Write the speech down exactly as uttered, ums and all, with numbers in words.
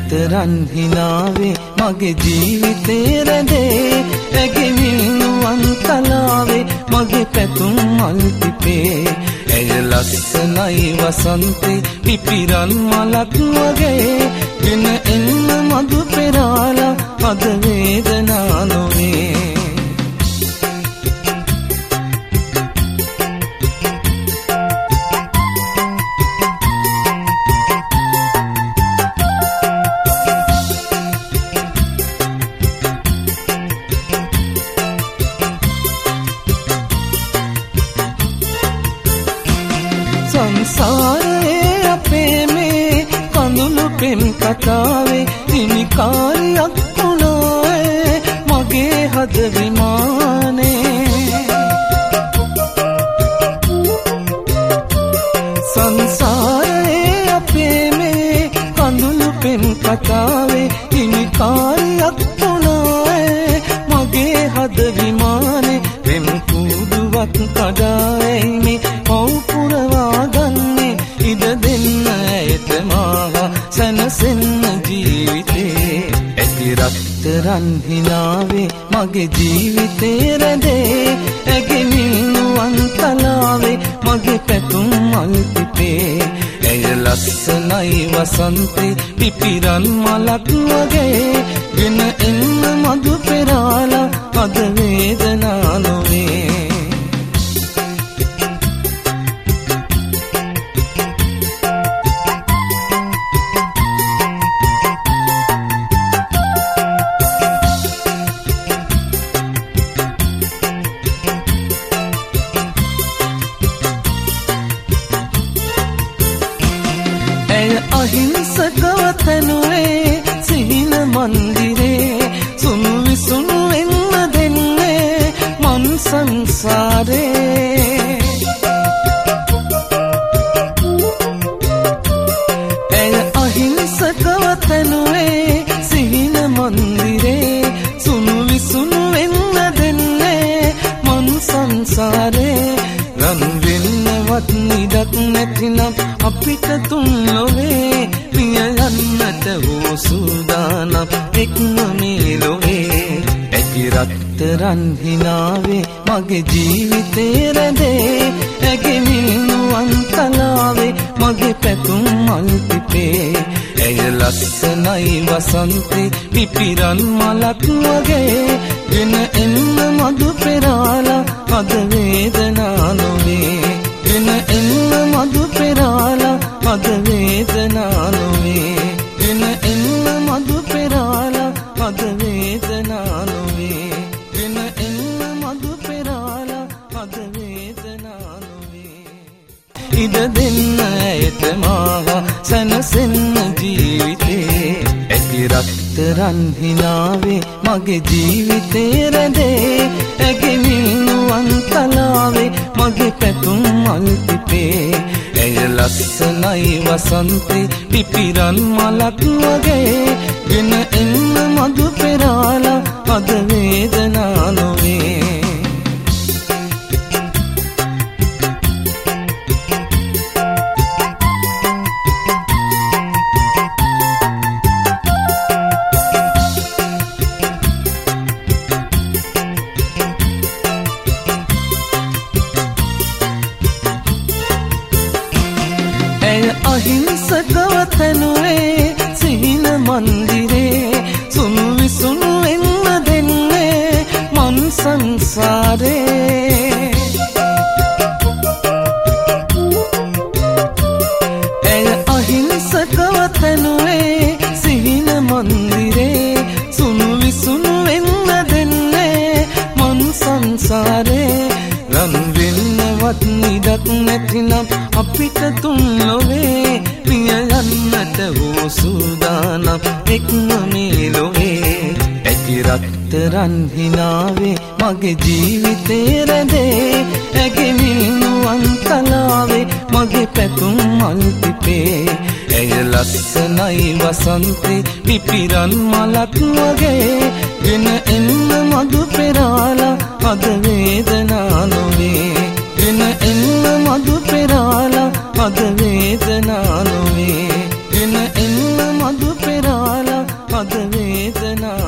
රත්තරන් හිනාවේ මගේ ජීවිතේ රැඳේ ඇගේ මිනුවන් තලාවේ මගේ පැතුම් මල් පිපේ ඇය ලස්සනයි වසන්තේ පිපිරන් මලක් වගේ ගෙන එන්න මధు පෙරාලා අද වේදනා නොවේ සංසාරේ අපේ මේ කඳුළු පෙම් කතාවේ හිමිකාරියක් වුණායේ මගේ හද විමානේ සංසාරේ අපේ මේ කඳුළු පෙම් කතාවේ හිමිකාරියක් වුණායේ මගේ හද විමානේ පෙම් කුඩුවක් කඩායි මේ පව් පුරවා ගන්නේ ඉඩ දෙන්න ඇයට මාව සැනසෙන්න ජීවිතේ ඇති රත්තරන් හිනාවේ මගේ ජීවිතේ රැඳේ ඇගේ මිනුවන් තලාවේ මගේ පැතුම් මල් පිපේ ඇය ලස්සනයි වසන්තේ පිපිරන් මලක් වගේ ගෙන එන්න මధు පෙරාලා අද වේදනා නොවේ අහිංසකව තැනුවේ සිහින මන්දිරේ සුණු විසුණු වෙන්න දෙන්නේ මන් සංසාරේ ඇය අහිංසකව තැනුවේ සිහින මන්දිරේ සුණු විසුණු වෙන්න දෙන්නේ මන් සංසාරේ රන් වෙන්නවත් නිදක් නැතිනම් අපිට තුන් ලොවේ පිය යන්නට වූ සූදානම් එක්ම මේ ලොවේ ඇති රත්තරන් හිනාවේ මගේ ජීවිතේ රැඳේ ඇගේ මිනුවන් තලාවේ මගේ පැතුම් මල් පිපේ ඇය ලස්සනයි වසන්තේ පිපිරන් මලක් වගේ ගෙන එන්න මధు පෙරාලා අද වේදනා නොවේ ගෙන එන්න මధు පෙරාලා අද වේදනා නොවේ ගෙන එන්න මధు පෙරාලා අද වේදනා නොවේ ගෙන එන්න මధు පෙරාලා අද වේදනා නොවේ ඉඩ දෙන්න ඇයට මාව සැනසෙන්න ජීවිතේ ඇති රත්තරන් හිනාවේ මගේ ජීවිතේ රැඳේ ඇගේ මිනුවන් තලාවේ මගේ පැතුම් මල් පිපේ ඇය ලස්සනයි වසන්තේ පිපිරන් මලක් වගේ ගෙන එන්න මధు පෙරාලා අද වේදනා නොවේ අහිංසකව තැනුවේ සිහින මන්දිරේ සුණු විසුණු වෙන්න දෙන්නේ මන් සංසාරේ ඇය අහිංසකව තැනුවේ සිහින මන්දිරේ සුණු විසුණු වෙන්න දෙන්නේ මන් සංසාරේ රන් වෙන්නවත් නිදක් නැතිනම් අපිට තුන් ලොවේ පිය යන්නට වූ සූදානම් එක්ම මේ ලොවේ ඇති රත්තරන් හිනාවේ මගේ ජීවිතේ රැඳේ ඇගේ මිනුවන් තලාවේ මගේ පැතුම් මල් පිපේ ඇය ලස්සනයි වසන්තේ පිපිරන් මලක් වගේ ගෙන එන්න මధు පෙරාලා අද වේදනා නොවේ ගෙන එන්න මధు පෙරාලා අද වේදනා නොවේ ගෙන එන්න මధు පෙරාලා වේදනා